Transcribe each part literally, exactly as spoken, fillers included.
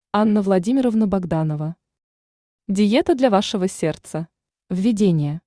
Анна Владимировна Богданова. Диета для вашего сердца. Введение.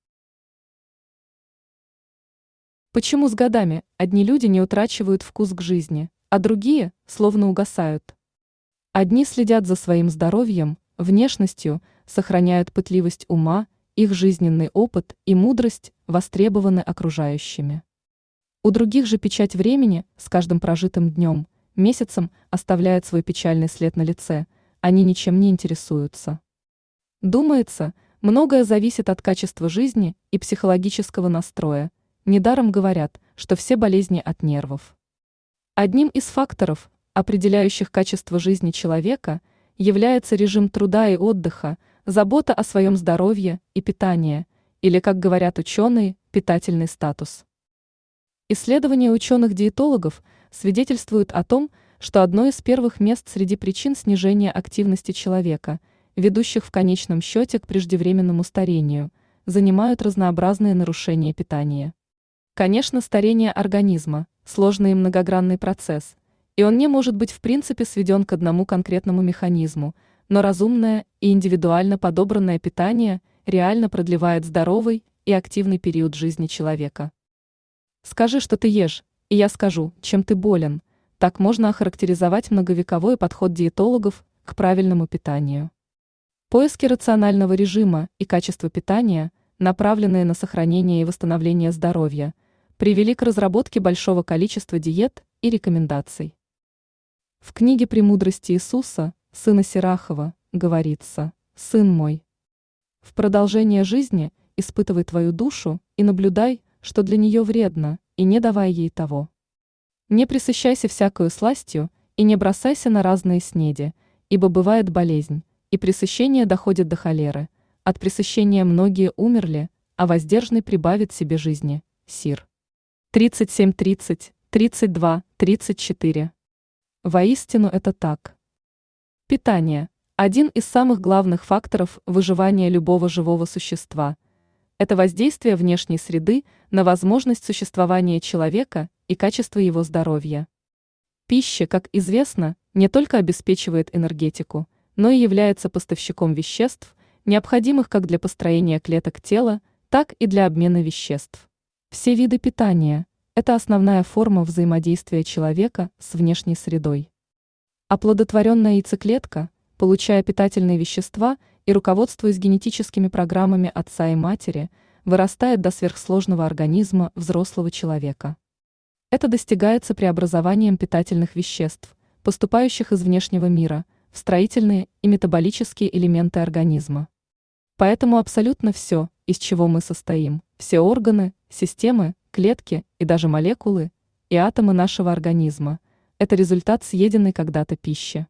Почему с годами одни люди не утрачивают вкус к жизни, а другие словно угасают? Одни следят за своим здоровьем, внешностью, сохраняют пытливость ума, их жизненный опыт и мудрость востребованы окружающими. У других же печать времени с каждым прожитым днем, месяцем оставляет свой печальный след на лице, они ничем не интересуются. Думается, многое зависит от качества жизни и психологического настроя. Недаром говорят, что все болезни от нервов. Одним из факторов, определяющих качество жизни человека, является режим труда и отдыха, забота о своем здоровье и питание, или, как говорят ученые, питательный статус. Исследования ученых-диетологов свидетельствуют о том, что одно из первых мест среди причин снижения активности человека, ведущих в конечном счете к преждевременному старению, занимают разнообразные нарушения питания. Конечно, старение организма – сложный и многогранный процесс, и он не может быть в принципе сведен к одному конкретному механизму, но разумное и индивидуально подобранное питание реально продлевает здоровый и активный период жизни человека. Скажи, что ты ешь, и я скажу, чем ты болен. Так можно охарактеризовать многовековой подход диетологов к правильному питанию. Поиски рационального режима и качества питания, направленные на сохранение и восстановление здоровья, привели к разработке большого количества диет и рекомендаций. В книге «Премудрости Иисуса», сына Сирахова, говорится: «Сын мой, в продолжение жизни испытывай твою душу и наблюдай, что для нее вредно, и не давай ей того. Не пресыщайся всякою сластью и не бросайся на разные снеди, ибо бывает болезнь, и пресыщение доходит до холеры. От пресыщения многие умерли, а воздержанный прибавит себе жизни». Сир. тридцать семь тридцать, тридцать два, тридцать четыре. Воистину это так. Питание – один из самых главных факторов выживания любого живого существа. Это воздействие внешней среды на возможность существования человека и качество его здоровья. Пища, как известно, не только обеспечивает энергетику, но и является поставщиком веществ, необходимых как для построения клеток тела, так и для обмена веществ. Все виды питания – это основная форма взаимодействия человека с внешней средой. Оплодотворенная яйцеклетка, получая питательные вещества и руководствуясь генетическими программами отца и матери, вырастает до сверхсложного организма взрослого человека. Это достигается преобразованием питательных веществ, поступающих из внешнего мира, в строительные и метаболические элементы организма. Поэтому абсолютно все, из чего мы состоим, все органы, системы, клетки и даже молекулы и атомы нашего организма – это результат съеденной когда-то пищи.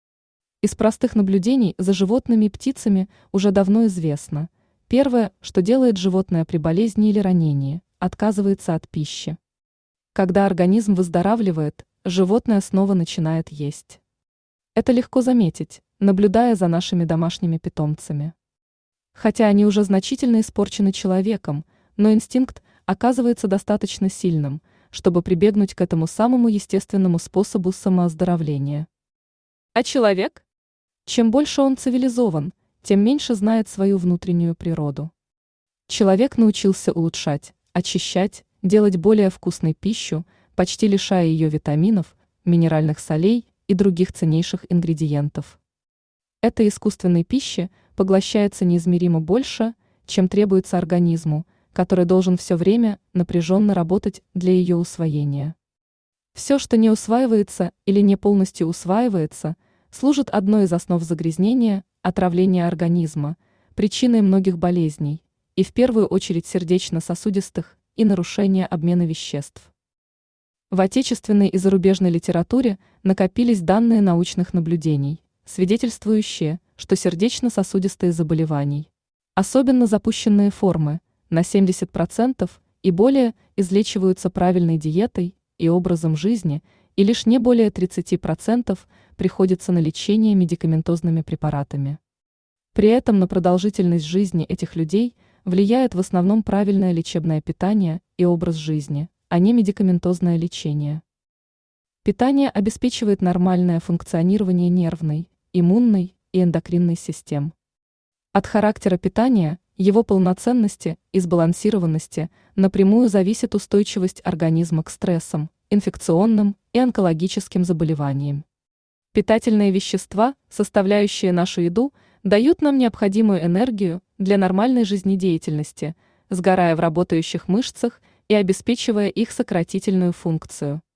Из простых наблюдений за животными и птицами уже давно известно: первое, что делает животное при болезни или ранении – отказывается от пищи. Когда организм выздоравливает, животное снова начинает есть. Это легко заметить, наблюдая за нашими домашними питомцами. Хотя они уже значительно испорчены человеком, но инстинкт оказывается достаточно сильным, чтобы прибегнуть к этому самому естественному способу самооздоровления. А человек? Чем больше он цивилизован, тем меньше знает свою внутреннюю природу. Человек научился улучшать, очищать, делать более вкусной пищу, почти лишая ее витаминов, минеральных солей и других ценнейших ингредиентов. Этой искусственной пищи поглощается неизмеримо больше, чем требуется организму, который должен все время напряженно работать для ее усвоения. Все, что не усваивается или не полностью усваивается, служит одной из основ загрязнения, отравления организма, причиной многих болезней, и в первую очередь сердечно-сосудистых, и нарушения обмена веществ. В отечественной и зарубежной литературе накопились данные научных наблюдений, свидетельствующие, что сердечно-сосудистые заболевания, особенно запущенные формы, на семьдесят процентов и более излечиваются правильной диетой и образом жизни, и лишь не более тридцать процентов приходится на лечение медикаментозными препаратами. При этом на продолжительность жизни этих людей влияет в основном правильное лечебное питание и образ жизни, а не медикаментозное лечение. Питание обеспечивает нормальное функционирование нервной иммунной и эндокринной систем. От характера питания, его полноценности и сбалансированности напрямую зависит устойчивость организма к стрессам, инфекционным и онкологическим заболеваниям. Питательные вещества, составляющие нашу еду, дают нам необходимую энергию для нормальной жизнедеятельности, сгорая в работающих мышцах и обеспечивая их сократительную функцию.